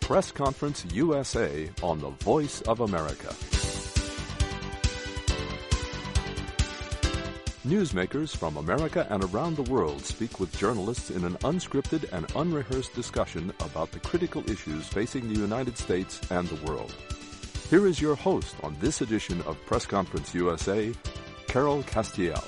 Press Conference USA on the Voice of America. Newsmakers from America and around the world speak with journalists in an unscripted and unrehearsed discussion about the critical issues facing the United States and the world. Here is your host on this edition of Press Conference USA, Carol Castiel.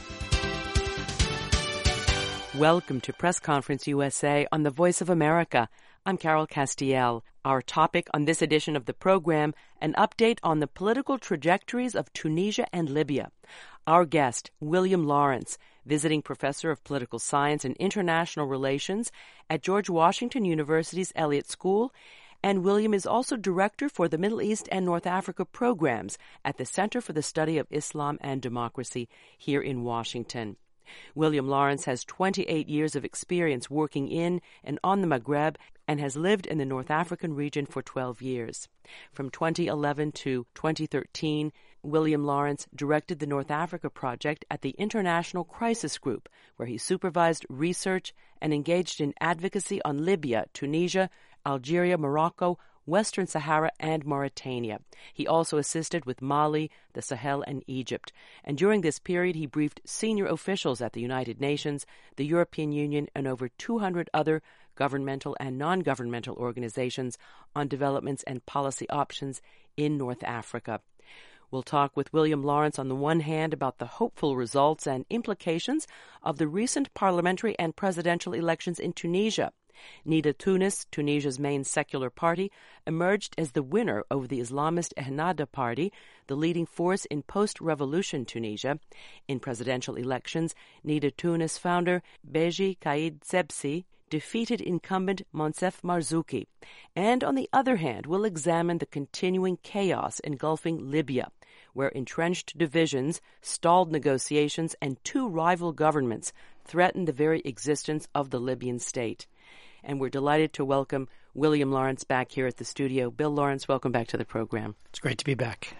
Welcome to Press Conference USA on the Voice of America. I'm Carol Castiel. Our topic on this edition of the program, an update on the political trajectories of Tunisia and Libya. Our guest, William Lawrence, visiting professor of political science and international relations at George Washington University's Elliott School, and William is also director for the Middle East and North Africa programs at the Center for the Study of Islam and Democracy here in Washington. William Lawrence has 28 years of experience working in and on the Maghreb and has lived in the North African region for 12 years. From 2011 to 2013, William Lawrence directed the North Africa project at the International Crisis Group, where he supervised research and engaged in advocacy on Libya, Tunisia, Algeria, Morocco, Western Sahara, and Mauritania. He also assisted with Mali, the Sahel, and Egypt. And during this period, he briefed senior officials at the United Nations, the European Union, and over 200 other governmental and non-governmental organizations on developments and policy options in North Africa. We'll talk with William Lawrence on the one hand about the hopeful results and implications of the recent parliamentary and presidential elections in Tunisia. Nida Tounes, Tunisia's main secular party, emerged as the winner over the Islamist Ennahda party, the leading force in post-revolution Tunisia. In presidential elections, Nida Tounes founder Beji Caid Sebsi defeated incumbent Monsef Marzouki. And on the other hand, we'll examine the continuing chaos engulfing Libya, where entrenched divisions, stalled negotiations, and two rival governments threaten the very existence of the Libyan state. And we're delighted to welcome William Lawrence back here at the studio. Bill Lawrence, welcome back to the program. It's great to be back.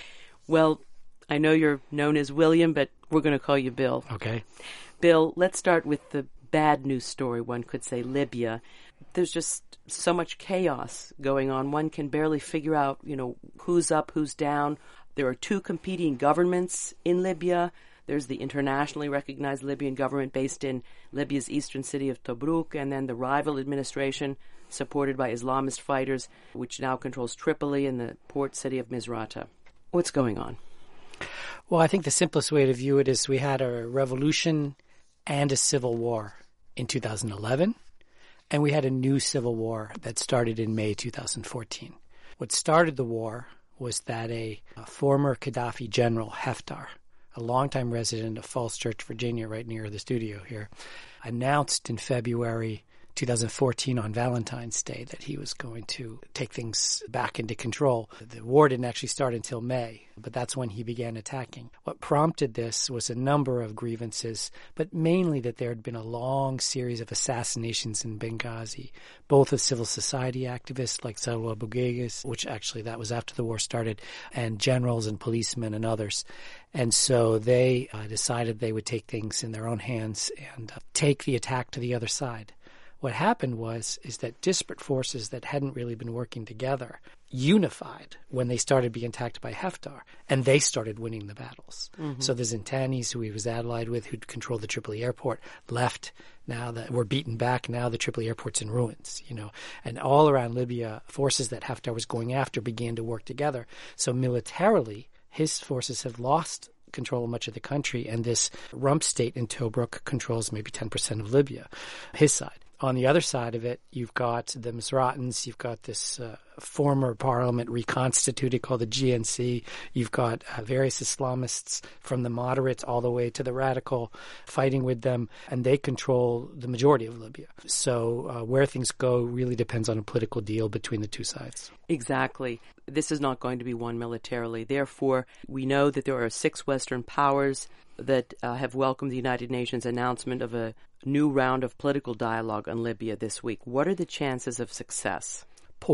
Well, I know you're known as William, but we're going to call you Bill. Okay. Bill, let's start with the bad news story, one could say, Libya. There's just so much chaos going on. One can barely figure out, who's up, who's down. There are two competing governments in Libya. There's the internationally recognized Libyan government based in Libya's eastern city of Tobruk, and then the rival administration supported by Islamist fighters, which now controls Tripoli and the port city of Misrata. What's going on? Well, I think the simplest way to view it is we had a revolution and a civil war in 2011, and we had a new civil war that started in May 2014. What started the war was that a former Gaddafi general, Haftar, a longtime resident of Falls Church, Virginia, right near the studio here, announced in February 2014 on Valentine's Day that he was going to take things back into control. The war didn't actually start until May, but that's when he began attacking. What prompted this was a number of grievances, but mainly that there had been a long series of assassinations in Benghazi, both of civil society activists like Salwa Bouguegas, which actually that was after the war started, and generals and policemen and others. And so they decided they would take things in their own hands and take the attack to the other side. What happened is that disparate forces that hadn't really been working together unified when they started being attacked by Haftar, and they started winning the battles. Mm-hmm. So the Zintanis, who he was allied with, who'd controlled the Tripoli airport, left. Now that were beaten back, now the Tripoli airport's in ruins, And all around Libya, forces that Haftar was going after began to work together. So militarily, his forces have lost control of much of the country, and this rump state in Tobruk controls maybe 10% of Libya, his side. On the other side of it, you've got the Misratans, you've got this former parliament reconstituted called the GNC, you've got various Islamists from the moderates all the way to the radical fighting with them, and they control the majority of Libya. So where things go really depends on a political deal between the two sides. Exactly. This is not going to be won militarily. Therefore, we know that there are 6 Western powers that have welcomed the United Nations announcement of a new round of political dialogue on Libya this week. What are the chances of success? Poor.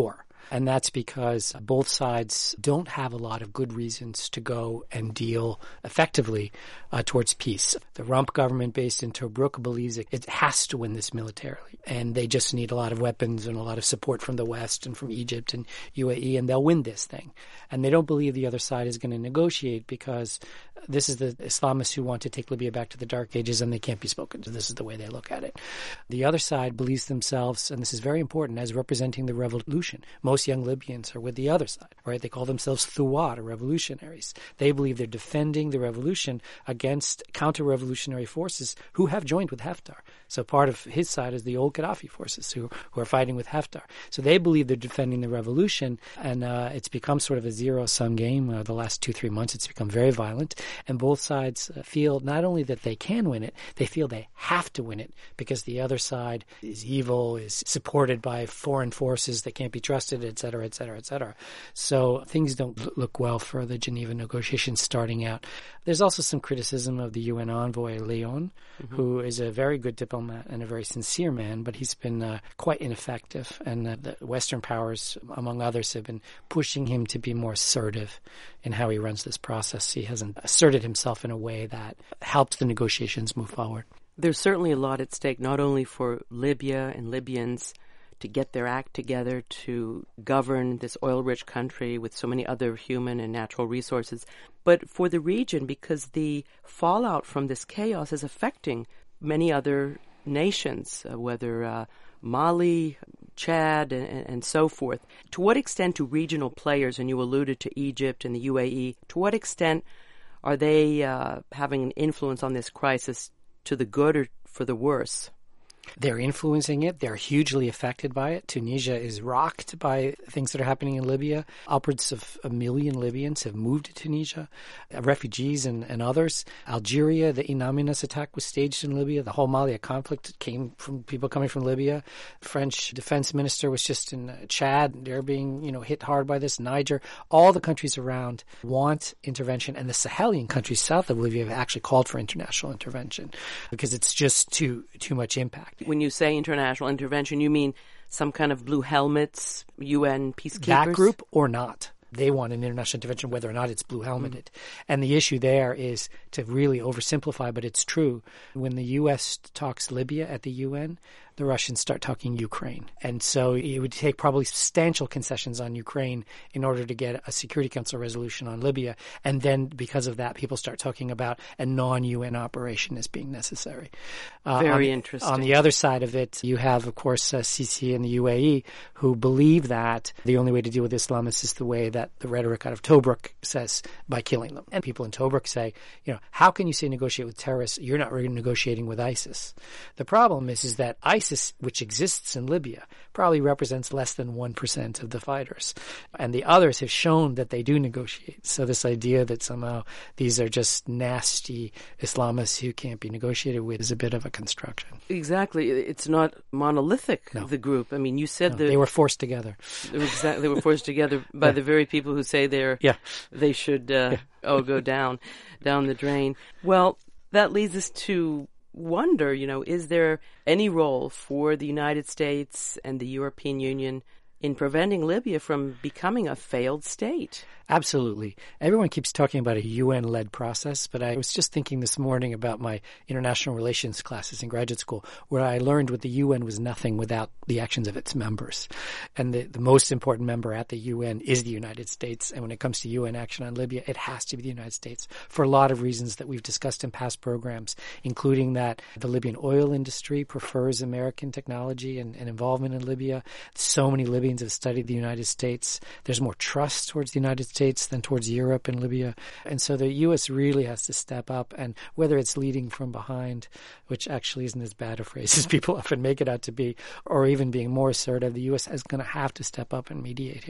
And that's because both sides don't have a lot of good reasons to go and deal effectively towards peace. The Rump government based in Tobruk believes it has to win this militarily. And they just need a lot of weapons and a lot of support from the West and from Egypt and UAE, and they'll win this thing. And they don't believe the other side is going to negotiate because this is the Islamists who want to take Libya back to the Dark Ages and they can't be spoken to. This is the way they look at it. The other side believes themselves, and this is very important, as representing the revolution. Most young Libyans are with the other side, right? They call themselves Thuwat, or revolutionaries. They believe they're defending the revolution against counter-revolutionary forces who have joined with Haftar. So part of his side is the old Gaddafi forces who are fighting with Haftar. So they believe they're defending the revolution, and it's become sort of a zero-sum game. The last 2-3 months, it's become very violent. And both sides feel not only that they can win it, they feel they have to win it because the other side is evil, is supported by foreign forces that can't be trusted, et cetera, et cetera, et cetera. So things don't look well for the Geneva negotiations starting out. There's also some criticism of the UN envoy, Leon, who is a very good diplomat and a very sincere man, but he's been quite ineffective. And the Western powers, among others, have been pushing him to be more assertive in how he runs this process. He hasn't asserted himself in a way that helps the negotiations move forward. There's certainly a lot at stake, not only for Libya and Libyans to get their act together to govern this oil-rich country with so many other human and natural resources, but for the region, because the fallout from this chaos is affecting many other nations, whether Mali, Chad, and so forth. To what extent do regional players, and you alluded to Egypt and the UAE, to what extent are they having an influence on this crisis to the good or for the worse? They're influencing it. They're hugely affected by it. Tunisia is rocked by things that are happening in Libya. Upwards of 1 million Libyans have moved to Tunisia, refugees and others. Algeria, the Inaminas attack was staged in Libya. The whole Mali conflict came from people coming from Libya. French defense minister was just in Chad. They're being, hit hard by this. Niger. All the countries around want intervention, and the Sahelian countries south of Libya have actually called for international intervention because it's just too much impact. When you say international intervention, you mean some kind of blue helmets, UN peacekeepers? That group or not. They want an international intervention, whether or not it's blue helmeted. And the issue there is, to really oversimplify, but it's true, when the U.S. talks Libya at the UN, the Russians start talking Ukraine. And so it would take probably substantial concessions on Ukraine in order to get a Security Council resolution on Libya. And then because of that, people start talking about a non-UN operation as being necessary. Very interesting. On the other side of it, you have, of course, Sisi and the UAE, who believe that the only way to deal with Islamists is the way that the rhetoric out of Tobruk says, by killing them. And people in Tobruk say, how can you say negotiate with terrorists? You're not really negotiating with ISIS. The problem is that ISIS, which exists in Libya, probably represents less than 1% of the fighters. And the others have shown that they do negotiate. So this idea that somehow these are just nasty Islamists who can't be negotiated with is a bit of a construction. Exactly. It's not monolithic, the group. I mean, you said they were forced together. They were forced together by the very people who say they should go down the drain. Well, that leads us to wonder, is there any role for the United States and the European Union in preventing Libya from becoming a failed state? Absolutely. Everyone keeps talking about a UN-led process, but I was just thinking this morning about my international relations classes in graduate school, where I learned what the UN was nothing without the actions of its members. And the most important member at the UN is the United States. And when it comes to UN action on Libya, it has to be the United States for a lot of reasons that we've discussed in past programs, including that the Libyan oil industry prefers American technology and involvement in Libya. So many Libyans have studied the United States. There's more trust towards the United States than towards Europe and Libya. And so the U.S. really has to step up, and whether it's leading from behind, which actually isn't as bad a phrase as people often make it out to be, or even being more assertive, the U.S. is going to have to step up and mediate here.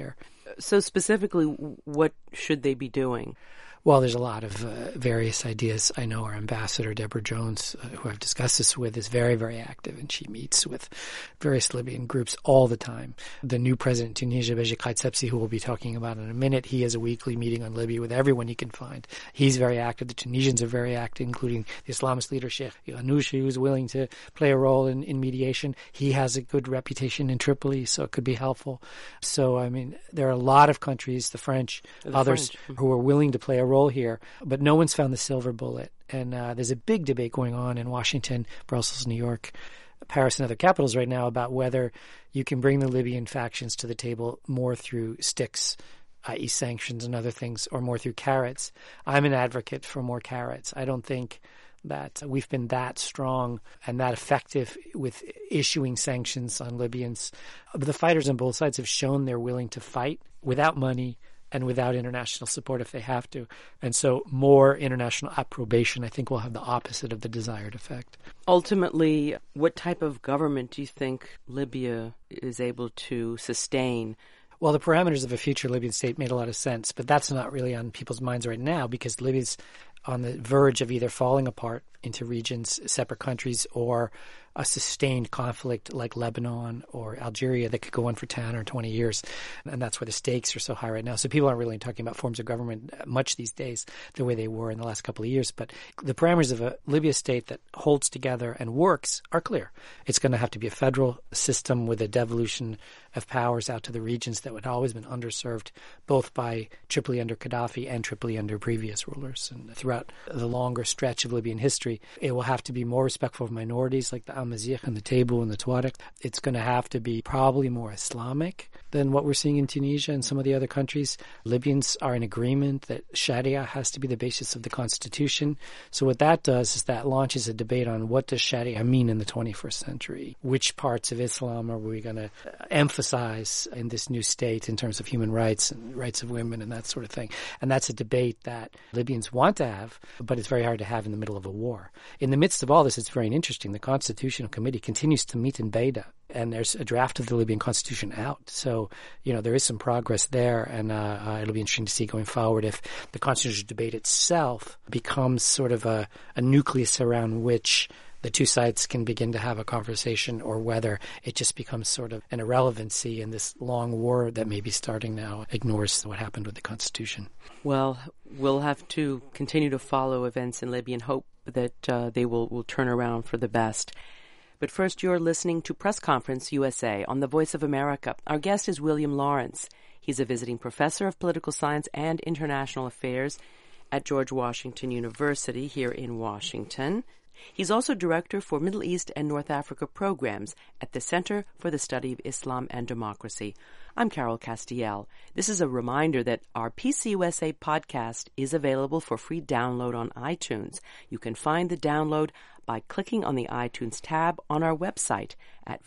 So specifically, what should they be doing? Well, there's a lot of various ideas. I know our ambassador, Deborah Jones, who I've discussed this with, is very, very active, and she meets with various Libyan groups all the time. The new president of Tunisia, Beji Caid Sebsi, who we'll be talking about in a minute, he has a weekly meeting on Libya with everyone he can find. He's very active. The Tunisians are very active, including the Islamist leader, Sheikh Ghannouchi, who's willing to play a role in mediation. He has a good reputation in Tripoli, so it could be helpful. So, I mean, there are a lot of countries, the French, others, who are willing to play a role here, but no one's found the silver bullet. And there's a big debate going on in Washington, Brussels, New York, Paris, and other capitals right now about whether you can bring the Libyan factions to the table more through sticks, i.e. sanctions and other things, or more through carrots. I'm an advocate for more carrots. I don't think that we've been that strong and that effective with issuing sanctions on Libyans. But the fighters on both sides have shown they're willing to fight without money and without international support if they have to. And so more international approbation, I think, will have the opposite of the desired effect. Ultimately, what type of government do you think Libya is able to sustain? Well, the parameters of a future Libyan state made a lot of sense, but that's not really on people's minds right now because Libya's on the verge of either falling apart into regions, separate countries, or a sustained conflict like Lebanon or Algeria that could go on for 10 or 20 years. And that's where the stakes are so high right now. So people aren't really talking about forms of government much these days the way they were in the last couple of years. But the parameters of a Libya state that holds together and works are clear. It's going to have to be a federal system with a devolution of powers out to the regions that had always been underserved, both by Tripoli under Gaddafi and Tripoli under previous rulers. And throughout the longer stretch of Libyan history, it will have to be more respectful of minorities like the Amazigh and the Taibu and the Tuareg. It's going to have to be probably more Islamic than what we're seeing in Tunisia and some of the other countries. Libyans are in agreement that Sharia has to be the basis of the constitution. So what that does is that launches a debate on what does Sharia mean in the 21st century? Which parts of Islam are we going to emphasize in this new state in terms of human rights and rights of women and that sort of thing? And that's a debate that Libyans want to have, but it's very hard to have in the middle of a war. In the midst of all this, it's very interesting. The Constitutional Committee continues to meet in Beida, and there's a draft of the Libyan constitution out. So, there is some progress there, and it'll be interesting to see going forward if the constitutional debate itself becomes sort of a nucleus around which the two sides can begin to have a conversation, or whether it just becomes sort of an irrelevancy in this long war that may be starting now, ignores what happened with the constitution. Well, we'll have to continue to follow events in Libya and hope that they will turn around for the best. But first, you're listening to Press Conference USA on the Voice of America. Our guest is William Lawrence. He's a visiting professor of political science and international affairs at George Washington University here in Washington. He's also director for Middle East and North Africa programs at the Center for the Study of Islam and Democracy. I'm Carol Castiel. This is a reminder that our PCUSA podcast is available for free download on iTunes. You can find the download by clicking on the iTunes tab on our website at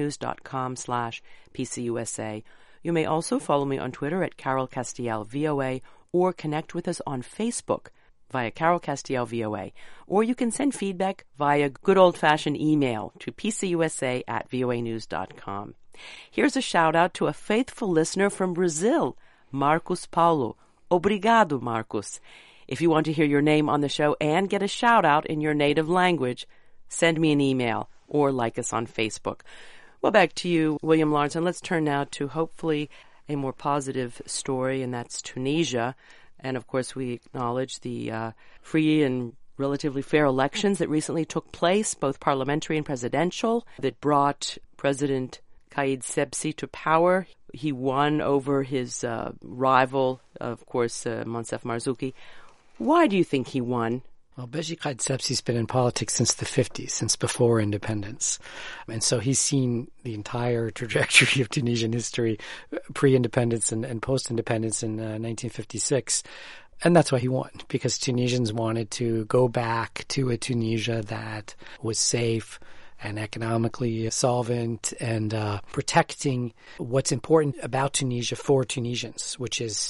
voanews.com/PCUSA. You may also follow me on Twitter at Carol Castiel VOA or connect with us on Facebook via Carol Castiel VOA, or you can send feedback via good old-fashioned email to pcusa@voanews.com. Here's a shout-out to a faithful listener from Brazil, Marcos Paulo. Obrigado, Marcos. If you want to hear your name on the show and get a shout-out in your native language, send me an email or like us on Facebook. Well, back to you, William Lawrence, and let's turn now to hopefully a more positive story, and that's Tunisia. And, of course, we acknowledge the free and relatively fair elections that recently took place, both parliamentary and presidential, that brought President Caid Sebsi to power. He won over his rival, of course, Monsef Marzouki. Why do you think he won? Well, Beji Caid Sebsi's been in politics since the 50s, since before independence. And so he's seen the entire trajectory of Tunisian history, pre-independence and post-independence in 1956. And that's why he won, because Tunisians wanted to go back to a Tunisia that was safe and economically solvent and protecting what's important about Tunisia for Tunisians, which is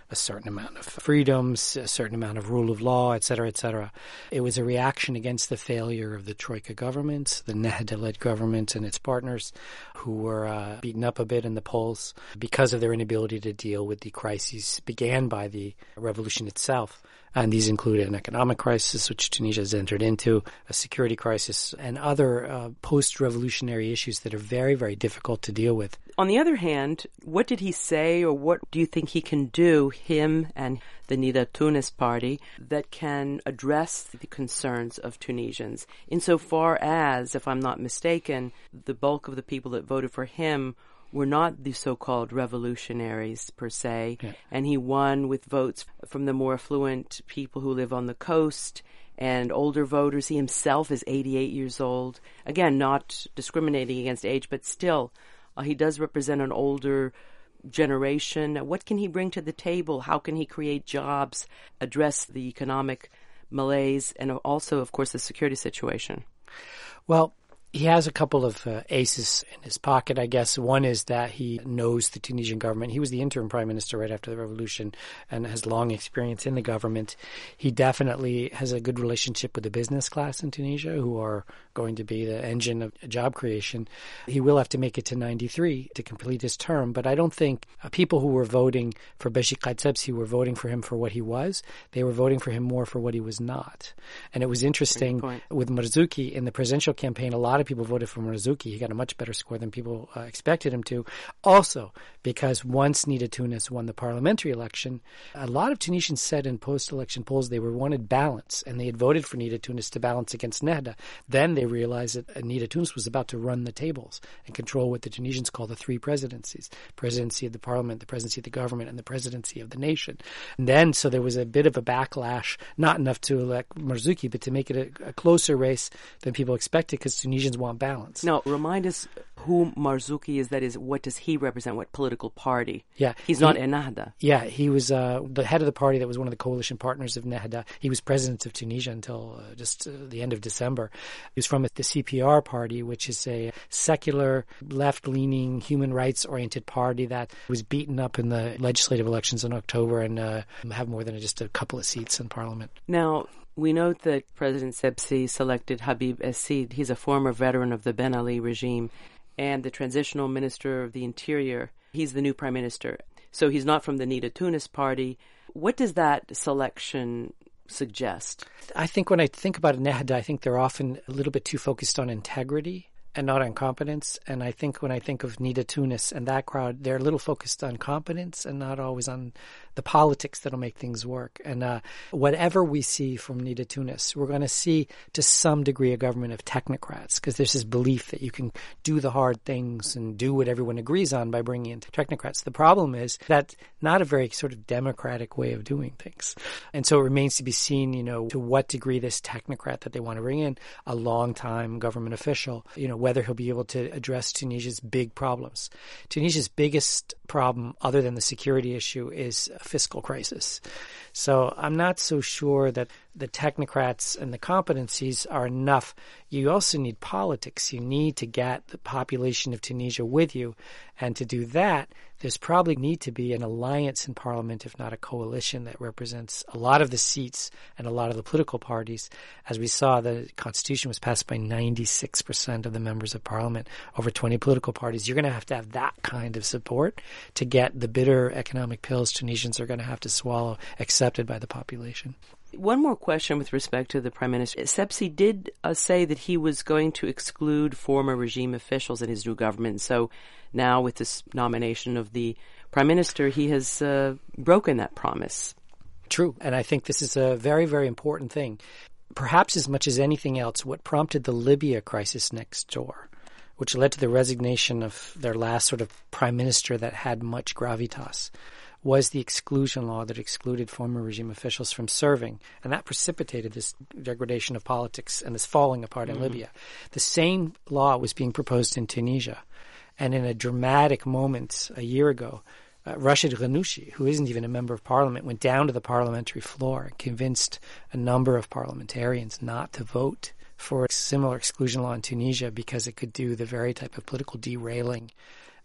a certain amount of freedoms, a certain amount of rule of law, et cetera, et cetera. It was a reaction against the failure of the Troika government, the Nehda-led government and its partners, who were beaten up a bit in the polls because of their inability to deal with the crises began by the revolution itself. And these include an economic crisis, which Tunisia has entered into, a security crisis, and other post-revolutionary issues that are very, very difficult to deal with. On the other hand, what did he say, or what do you think he can do, him and the Nida Tounes party, that can address the concerns of Tunisians? Insofar as, if I'm not mistaken, the bulk of the people that voted for him were not the so-called revolutionaries per se, and he won with votes from the more affluent people who live on the coast and older voters. He himself is 88 years old. Again, not discriminating against age, but still, he does represent an older generation. What can he bring to the table? How can he create jobs, address the economic malaise, and also, of course, the security situation? Well, he has a couple of aces in his pocket, I guess. One is that he knows the Tunisian government. He was the interim prime minister right after the revolution and has long experience in the government. He definitely has a good relationship with the business class in Tunisia, who are going to be the engine of job creation. He will have to make it to 93 to complete his term, but I don't think people who were voting for Beji Caid Sebsi were voting for him for what he was. They were voting for him more for what he was not. And it was interesting with Marzouki in the presidential campaign, a lot of people voted for Marzouki. He got a much better score than people expected him to. Also, because once Nida Tounes won the parliamentary election, a lot of Tunisians said in post-election polls they wanted balance, and they had voted for Nida Tounes to balance against Nehda. Then they realized that Nida Tounes was about to run the tables and control what the Tunisians call the three presidencies: presidency of the parliament, the presidency of the government, and the presidency of the nation. And then, so there was a bit of a backlash, not enough to elect Marzouki, but to make it a closer race than people expected, because Tunisians want balance. Now, remind us who Marzouki is. That is, what does he represent? What political party? Yeah. He's not Ennahda. Yeah, he was the head of the party that was one of the coalition partners of Nehda. He was president of Tunisia until just the end of December. He was from the CPR party, which is a secular, left-leaning, human rights-oriented party that was beaten up in the legislative elections in October and have more than just a couple of seats in parliament. Now, we note that President Sebsi selected Habib Essid. He's a former veteran of the Ben Ali regime and the transitional minister of the interior. He's the new prime minister. So he's not from the Nida Tounes party. What does that selection suggest? I think when I think about Nehda, I think they're often a little bit too focused on integrity and not on competence. And I think when I think of Nida Tounes and that crowd, they're a little focused on competence and not always on the politics that'll make things work. And whatever we see from Nida Tounes, we're going to see to some degree a government of technocrats, because there's this belief that you can do the hard things and do what everyone agrees on by bringing in technocrats. The problem is that's not a very sort of democratic way of doing things. And so it remains to be seen, to what degree this technocrat that they want to bring in, a long-time government official, whether he'll be able to address Tunisia's big problems. Tunisia's biggest problem, other than the security issue, is a fiscal crisis. So I'm not so sure that the technocrats and the competencies are enough. You also need politics. You need to get the population of Tunisia with you. And to do that, there's probably need to be an alliance in parliament, if not a coalition, that represents a lot of the seats and a lot of the political parties. As we saw, the constitution was passed by 96% of the members of parliament, over 20 political parties. You're going to have that kind of support to get the bitter economic pills Tunisians are going to have to swallow accepted by the population. One more question with respect to the Prime Minister. Sebsi did say that he was going to exclude former regime officials in his new government. So now with this nomination of the Prime Minister, he has broken that promise. True. And I think this is a very, very important thing. Perhaps as much as anything else, what prompted the Libya crisis next door, which led to the resignation of their last sort of prime minister that had much gravitas, was the exclusion law that excluded former regime officials from serving. And that precipitated this degradation of politics and this falling apart in Libya. The same law was being proposed in Tunisia. And in a dramatic moment a year ago, Rashid Ghannouchi, who isn't even a member of parliament, went down to the parliamentary floor and convinced a number of parliamentarians not to vote for a similar exclusion law in Tunisia because it could do the very type of political derailing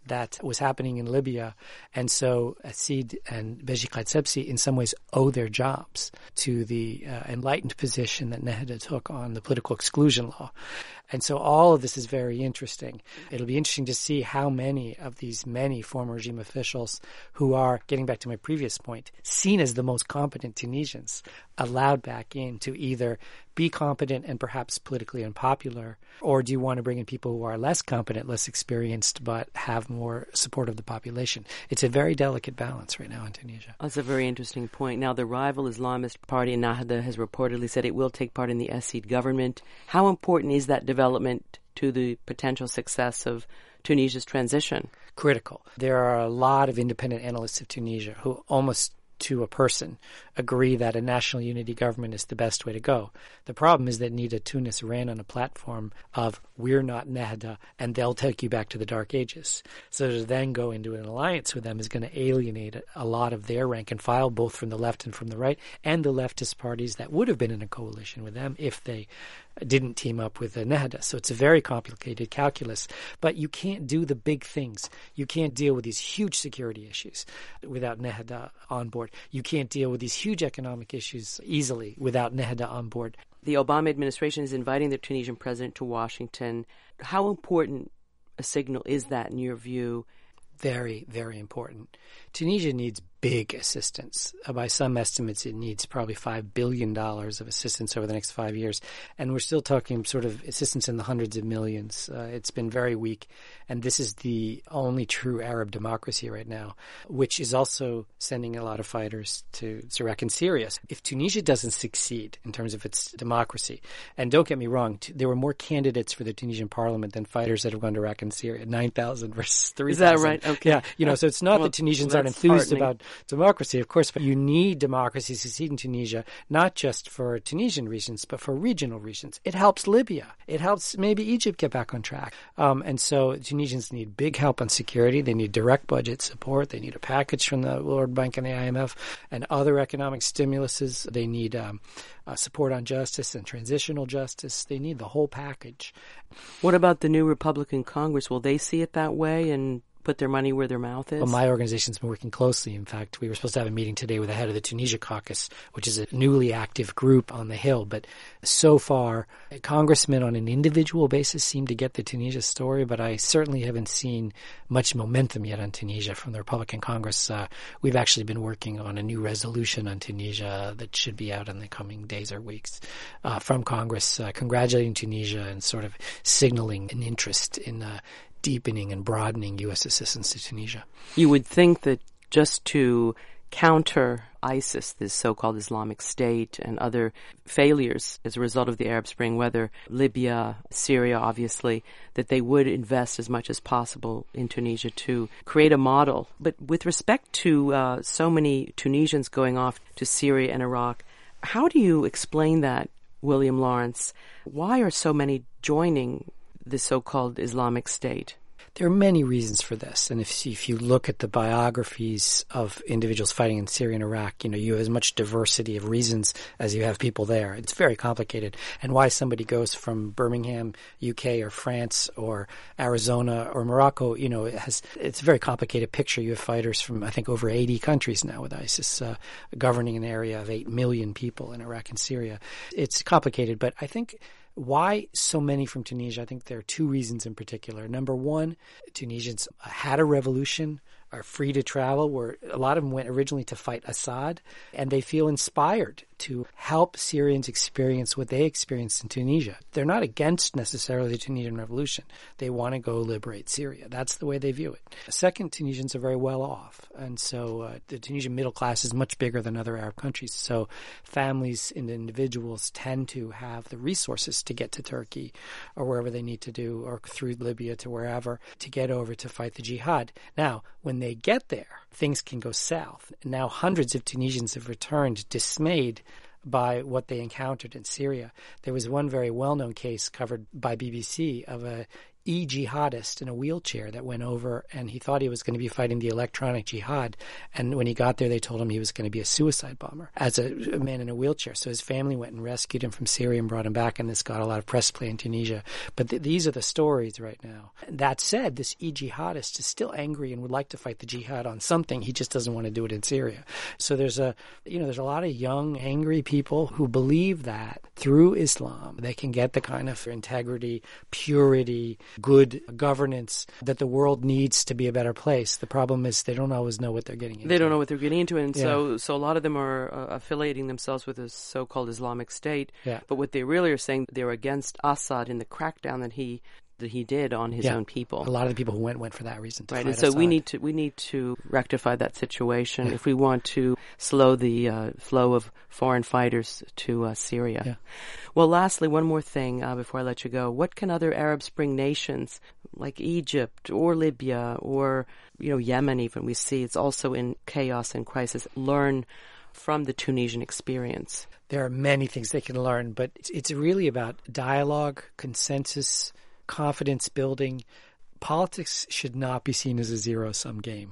that was happening in Libya. And so Sid and Beji Caid Sebsi in some ways owe their jobs to the enlightened position that Nehda took on the political exclusion law. And so all of this is very interesting. It'll be interesting to see how many of these many former regime officials who are, getting back to my previous point, seen as the most competent Tunisians, allowed back in to either be competent and perhaps politically unpopular, or do you want to bring in people who are less competent, less experienced, but have more support of the population? It's a very delicate balance right now in Tunisia. That's a very interesting point. Now, the rival Islamist party, Nahda, has reportedly said it will take part in the Sid government. How important is that development to the potential success of Tunisia's transition? Critical. There are a lot of independent analysts of Tunisia who almost to a person agree that a national unity government is the best way to go. The problem is that Nida Tounes ran on a platform of we're not Nahda and they'll take you back to the dark ages. So to then go into an alliance with them is going to alienate a lot of their rank and file, both from the left and from the right, and the leftist parties that would have been in a coalition with them if they didn't team up with the Nahda. So it's a very complicated calculus. But you can't do the big things. You can't deal with these huge security issues without Nahda on board. You can't deal with these huge economic issues easily without Nahda on board. The Obama administration is inviting the Tunisian president to Washington. How important a signal is that in your view? Very, very important. Tunisia needs big assistance. By some estimates, it needs probably $5 billion of assistance over the next 5 years. And we're still talking sort of assistance in the hundreds of millions. It's been very weak. And this is the only true Arab democracy right now, which is also sending a lot of fighters to Iraq and Syria. If Tunisia doesn't succeed in terms of its democracy, and don't get me wrong, there were more candidates for the Tunisian parliament than fighters that have gone to Iraq and Syria, 9,000 versus 3,000. Is that right? Okay. Yeah, so it's not that Tunisians aren't enthused about democracy, of course, but you need democracy to succeed in Tunisia, not just for Tunisian reasons, but for regional reasons. It helps Libya. It helps maybe Egypt get back on track. And so Tunisians need big help on security. They need direct budget support. They need a package from the World Bank and the IMF and other economic stimuluses. They need support on justice and transitional justice. They need the whole package. What about the new Republican Congress? Will they see it that way and put their money where their mouth is? Well, my organization's been working closely. In fact, we were supposed to have a meeting today with the head of the Tunisia Caucus, which is a newly active group on the Hill. But so far, congressmen on an individual basis seem to get the Tunisia story, but I certainly haven't seen much momentum yet on Tunisia from the Republican Congress. We've actually been working on a new resolution on Tunisia that should be out in the coming days or weeks from Congress, congratulating Tunisia and sort of signaling an interest in deepening and broadening U.S. assistance to Tunisia. You would think that just to counter ISIS, this so-called Islamic State, and other failures as a result of the Arab Spring, whether Libya, Syria, obviously, that they would invest as much as possible in Tunisia to create a model. But with respect to so many Tunisians going off to Syria and Iraq, how do you explain that, William Lawrence? Why are so many joining the so-called Islamic State? There are many reasons for this. And if you look at the biographies of individuals fighting in Syria and Iraq, you have as much diversity of reasons as you have people there. It's very complicated. And why somebody goes from Birmingham, UK, or France, or Arizona, or Morocco, it's a very complicated picture. You have fighters from, I think, over 80 countries now with ISIS governing an area of 8 million people in Iraq and Syria. It's complicated, but I think why so many from Tunisia? I think there are two reasons in particular. Number one, Tunisians had a revolution, are free to travel, where a lot of them went originally to fight Assad, and they feel inspired to help Syrians experience what they experienced in Tunisia. They're not against necessarily the Tunisian revolution. They want to go liberate Syria. That's the way they view it. Second, Tunisians are very well off, and so the Tunisian middle class is much bigger than other Arab countries. So families and individuals tend to have the resources to get to Turkey or wherever they need to do, or through Libya to wherever, to get over to fight the jihad. Now, when they get there, things can go south. Now hundreds of Tunisians have returned dismayed by what they encountered in Syria. There was one very well-known case covered by BBC of a e-jihadist in a wheelchair that went over, and he thought he was going to be fighting the electronic jihad. And when he got there, they told him he was going to be a suicide bomber as a man in a wheelchair. So his family went and rescued him from Syria and brought him back, and this got a lot of press play in Tunisia. But these are the stories right now. That said, this e-jihadist is still angry and would like to fight the jihad on something. He just doesn't want to do it in Syria. So there's a lot of young, angry people who believe that through Islam they can get the kind of integrity, purity, good governance that the world needs to be a better place. The problem is they don't always know what they're getting into. They don't know what they're getting into, and so a lot of them are affiliating themselves with the so-called Islamic State. Yeah. But what they really are saying, they're against Assad in the crackdown that he did on his own people. A lot of the people who went for that reason. Right, and so we need to rectify that situation if we want to slow the flow of foreign fighters to Syria. Yeah. Well, lastly, one more thing before I let you go. What can other Arab Spring nations like Egypt or Libya or Yemen, even we see it's also in chaos and crisis, learn from the Tunisian experience? There are many things they can learn, but it's really about dialogue, consensus, confidence building. Politics should not be seen as a zero-sum game.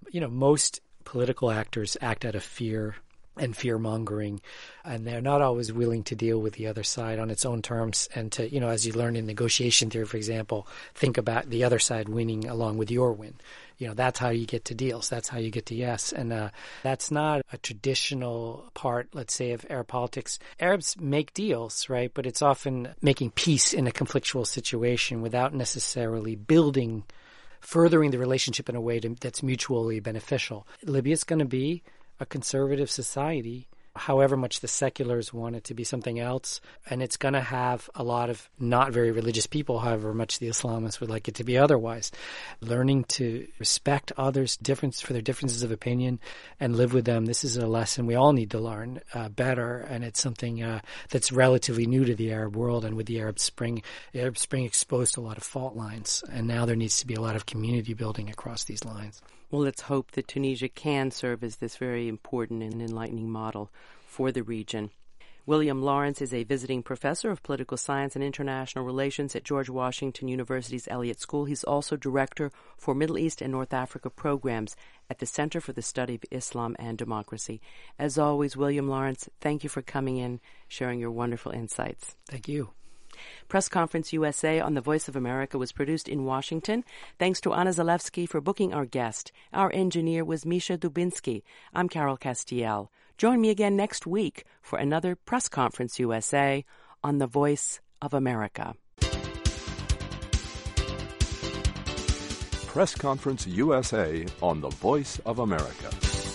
Most political actors act out of fear and fear-mongering, and they're not always willing to deal with the other side on its own terms and to, as you learn in negotiation theory, for example, think about the other side winning along with your win. That's how you get to deals. That's how you get to yes. And that's not a traditional part, let's say, of Arab politics. Arabs make deals, right? But it's often making peace in a conflictual situation without necessarily furthering the relationship in a way that's mutually beneficial. Libya's going to be a conservative society, however much the seculars want it to be something else. And it's going to have a lot of not very religious people, however much the Islamists would like it to be otherwise. Learning to respect others' for their differences of opinion and live with them. This is a lesson we all need to learn better. And it's something that's relatively new to the Arab world. And with the Arab Spring exposed a lot of fault lines. And now there needs to be a lot of community building across these lines. Well, let's hope that Tunisia can serve as this very important and enlightening model for the region. William Lawrence is a visiting professor of political science and international relations at George Washington University's Elliott School. He's also director for Middle East and North Africa programs at the Center for the Study of Islam and Democracy. As always, William Lawrence, thank you for coming in, sharing your wonderful insights. Thank you. Press Conference USA on the Voice of America was produced in Washington. Thanks to Anna Zalewski for booking our guest. Our engineer was Misha Dubinsky. I'm Carol Castiel. Join me again next week for another Press Conference USA on the Voice of America. Press Conference USA on the Voice of America.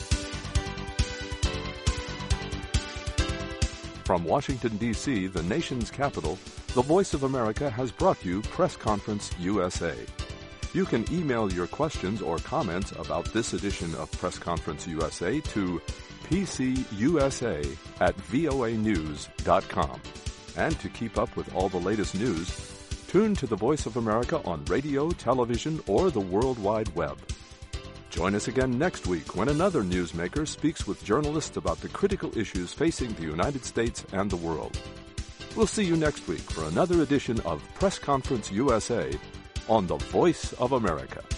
From Washington, D.C., the nation's capital, the Voice of America has brought you Press Conference USA. You can email your questions or comments about this edition of Press Conference USA to pcusa@voanews.com. And to keep up with all the latest news, tune to the Voice of America on radio, television, or the World Wide Web. Join us again next week when another newsmaker speaks with journalists about the critical issues facing the United States and the world. We'll see you next week for another edition of Press Conference USA on the Voice of America.